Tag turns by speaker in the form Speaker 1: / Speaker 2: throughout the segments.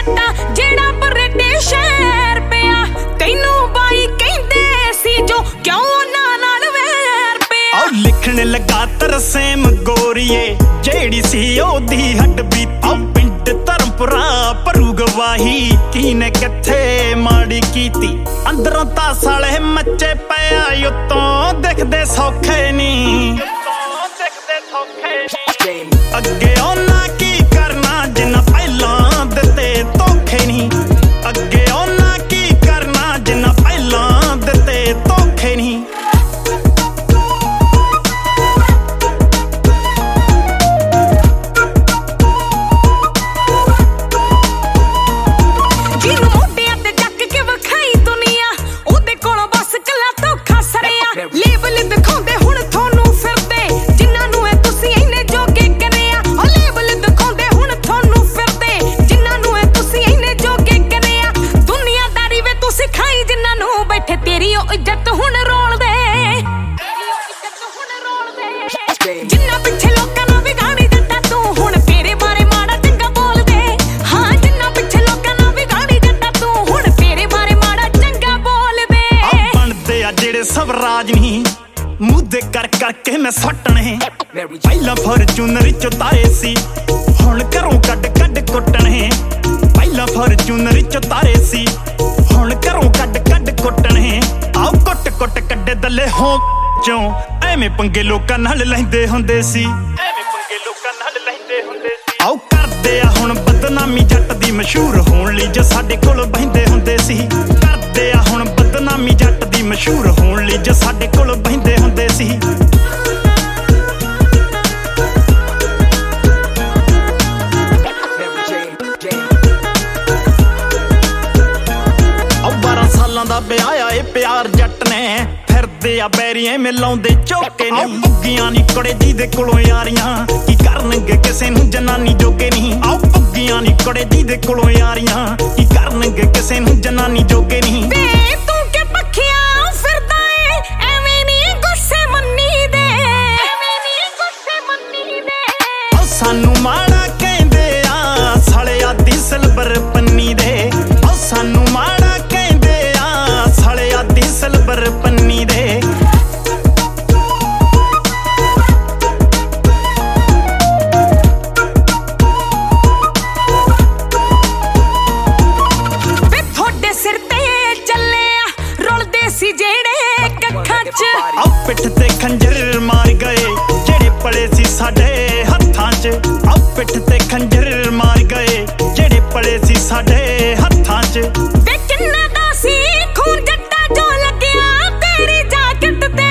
Speaker 1: ਜੱਟਾ ਜਿਹੜਾ ਬਰੇਟੇ ਸ਼ਹਿਰ ਪਿਆ ਤੈਨੂੰ ਬਾਈ ਕਹਿੰਦੇ ਸੀ ਜੋ ਕਿਉਂ ਉਹਨਾਂ ਨਾਲ ਵੈਰ ਪਿਆ।
Speaker 2: ਉਹ ਲਿਖਣ ਲੱਗਾ ਤਰਸੇਮ ਗੋਰੀਏ ਜਿਹੜੀ ਸੀ ਉਹਦੀ ਹੱਡ ਬੀਤੀ ਪਿੰਡ ਧਰਮਪੁਰਾ ਭਰੂ ਗਵਾਹੀ ਕਿਨੇ ਕਿੱਥੇ ਮਾੜੀ ਕੀਤੀ ਅੰਦਰੋਂ ਤਾਂ ਸਾਲੇ ਮੱਚੇ ਪਿਆ ਉਤੋਂ ਦਿਖਦੇ ਸੌਖੇ ਨੀ ਅੱਗੇ ਉਹਨਾਂ ਕੀ ਕਰਨਾ ਜਿੰਨਾ ਪਹਿਲਾਂ ਦਿੱਤੇ ਧੋਖੇ ਨੀ ਅੱਗੇ ਉਹਨਾਂ ਕੀ ਕਰਨਾ ਜਿੰਨਾ ਪਹਿਲਾਂ ਦਿੱਤੇ ਧੋਖੇ ਨੀ।
Speaker 1: ਜਿਹਨੂੰ ਮੋਢਿਆਂ ਤੇ ਚੱਕ ਕੇ ਵਿਖਾਈ ਦੁਨੀਆ ਉਹਦੇ ਕੋਲੋਂ ਬਸ ਕੱਲਾ ਧੋਖਾ ਸਰਿਆ ਲੇਬਲ ਦਿਖਾਉਂਦੇ ਹੁਣ ਤੁਹਾਨੂੰ ਫਿਰਦੇ ਜਿਨ੍ਹਾਂ ਨੂੰ ਇਹ ਤੁਸੀਂ ਇੰਨੇ ਜੋਗੇ ਕਰਿਆ ਉਹ ਲੇਬਲ ਦਿਖਾਉਂਦੇ ਹੁਣ ਤੁਹਾਨੂੰ ਫਿਰਦੇ ਜਿਨ੍ਹਾਂ ਨੂੰ ਇਹ ਤੁਸੀਂ ਇੰਨੇ ਜੋਗੇ ਕਰਿਆ ਦੁਨੀਆਦਾਰੀ ਵੇ ਤੂੰ ਸਿਖਾਈ ਜਿਨ੍ਹਾਂ ਨੂੰ ਬੈਠੇ ਤੇਰੀ ਉਹ ਇੱਜ਼ਤ ਹੁਣ ਰੋਲਦੇ ਜਿੰਨਾ ਪਿੱਛੇ ਲੋਕਾਂ ਨੂੰ ਵਿਗਾੜੀ ਦਿੱਤਾ ਤੂੰ ਹੁਣ ਤੇਰੇ ਬਾਰੇ ਮਾੜਾ ਚੰਗਾ ਬੋਲਦੇ ਹਾਂ ਜਿੰਨਾ ਪਿੱਛੇ ਲੋਕਾਂ ਨੂੰ ਵਿਗਾੜੀ ਦਿੱਤਾ ਤੂੰ ਹੁਣ ਤੇਰੇ ਬਾਰੇ ਮਾੜਾ ਚੰਗਾ ਬੋਲਦੇ
Speaker 2: ਬਣਦੇ ਆ ਜਿਹੜੇ ਸਭ ਰਾਜ ਨਹੀਂ ਮੁੱਦੇ ਕਰ ਕਰਕੇ ਮੈਂ ਸੱਟਣੇ ਪਹਿਲਾਂ ਫੋਰਚੂਨਰ ਚੋਂ ਤਾਰੇ ਸੀ ਹੁਣ ਘਰੋਂ ਕੱਢ ਕੱਢ ਕੁੱਟਣੇ ਪਹਿਲਾਂ ਫੋਰਚੂਨਰ ਚੋਂ ਤਾਰੇ ਸੀ ਹੁਣ ਘਰੋਂ ਕੱਢ ਕੱਢ ਕੁੱਟਣੇ ਆਓ ਕੁੱਟ ਕੁੱਟ ਕੱਢੇ ਦੱਲੇ ਹੋ ਚੋਂ ਐਵੇਂ ਪੰਗੇ ਲੋਕਾਂ ਨਾਲ ਲੈਂਦੇ ਹੁੰਦੇ ਸੀ ਆਓ ਕਰਦੇ ਆ ਹੁਣ ਬਦਨਾਮੀ ਜੱਟ ਦੀ ਮਸ਼ਹੂਰ ਹੋਣ ਲਈ ਜੋ ਸਾਡੇ ਕੋਲ ਬਹਿੰਦੇ ਹੁੰਦੇ ਸੀ ਕਰਦੇ ਆ ਹੁਣ ਬਦਨਾਮੀ ਜੱਟ ਦੀ ਮਸ਼ਹੂਰ ਹੋਣ ਲਈ ਜੋ ਸਾਡੇ ਕੋਲ ਬਹਿੰਦੇ ਹੁੰਦੇ ਸੀ। ਉਹ 12 ਸਾਲਾਂ ਦਾ ਵਿਆਹ ਆ ਇਹ ਪਿਆਰ ਜੱਟ ਨੇ ਫਿਰਦੇ ਆ ਬੈਰੀਏ ਮਿਲਾਉਂਦੇ ਝੋਕੇ ਨੇ ਪੁੱਗੀਆਂ ਨੀ ਕੁੜੇ ਜਿਹਦੇ ਕੋਲੋਂ ਯਾਰੀਆਂ ਕੀ ਕਰਨਗੇ ਕਿਸੇ ਨੂੰ ਜਨਾਨੀ ਜੋਗੇ ਨਹੀਂ ਆਓ ਪੁੱਗੀਆਂ ਨੀ ਕੁੜੇ ਜਿਹਦੇ ਕੋਲੋਂ ਯਾਰੀਆਂ ਕੀ ਕਰਨਗੇ ਕਿਸੇ ਨੂੰ ਜਨਾਨੀ ਜੋਗੇ ਨਹੀਂ।
Speaker 1: ਵੇ ਤੂੰ ਕਿ ਪੱਖੀਆਂ ਫਿਰਦਾ ਏ ਐਵੇਂ ਨੀ ਗੁੱਸੇ ਮੰਨੀ ਦੇ
Speaker 2: ਉਹ ਸਾਨੂੰ ਮਾੜਾ ਕਹਿੰਦੇ ਆ ਸਾਲਿਆ ਦੀ ਸਿਲਵਰ ਪੰਨੀ ਦੇ ਉਹ ਸਾਨੂੰ ਮਾੜਾ ਕਹਿੰਦੇ ਆ ਸਾਲਿਆ ਦੀ ਸਿਲਵਰ ਪੰਨੀ ਦੇ।
Speaker 1: ਵੇ ਤੁਹਾਡੇ ਸਿਰ ਤੇ ਚੱਲੇ ਆ ਰੁਲਦੇ ਸੀ ਜਿਹੜੇ ਕੱਖਾਂ 'ਚ
Speaker 2: ਆਓ ਪਿੱਠ ਤੇ ਖੰਜਰ ਮਾਰ ਗਏ ਜਿਹੜੇ ਪਲੇ ਸੀ ਸਾਡੇ ਹੱਥਾਂ 'ਚ ਆਓ ਪਿੱਠ ਤੇ ਖੰਜਰ ਮਾਰ ਗਏ ਜਿਹੜੇ ਪਲੇ ਸੀ ਸਾਡੇ ਹੱਥਾਂ 'ਚ
Speaker 1: ਵੇ ਕਿੰਨਾ ਦਾ ਸੀ ਖੂਨ ਜੱਟਾ ਜੋ ਲੱਗਿਆ ਤੇਰੀ ਜਾਕਟ ਤੇ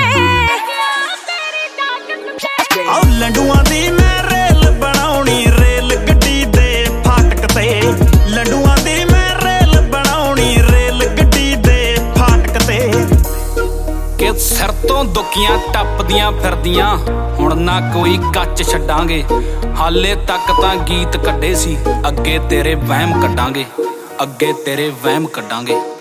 Speaker 2: ਆਓ ਲੰਡੂਆਂ ਦੀ ਮੈਂ ਰੇਲ ਬਣਾਉਣੀ ਰੇਲ ਗੱਡੀ ਦੇ ਫਾਟਕ ਤੇ ਲੰਡੂਆਂ ਦੀ ਮੈਂ ਰੇਲ ਬਣਾਉਣੀ ਰੇਲ ਗੱਡੀ ਦੇ ਫਾਟਕ ਤੇ।
Speaker 3: ਕਿ ਸਿਰ ਤੋਂ ਦੁੱਕੀਆਂ ਟੱਪਦੀਆਂ ਫਿਰਦੀਆਂ ਹੁਣ ਨਾ ਕੋਈ ਕੱਚ ਛੱਡਾਂਗੇ ਹਾਲੇ ਤੱਕ ਤਾਂ ਗੀਤ ਕੱਢੇ ਸੀ ਅੱਗੇ ਤੇਰੇ ਵਹਿਮ ਕੱਢਾਂਗੇ ਅੱਗੇ ਤੇਰੇ ਵਹਿਮ ਕੱਢਾਂਗੇ।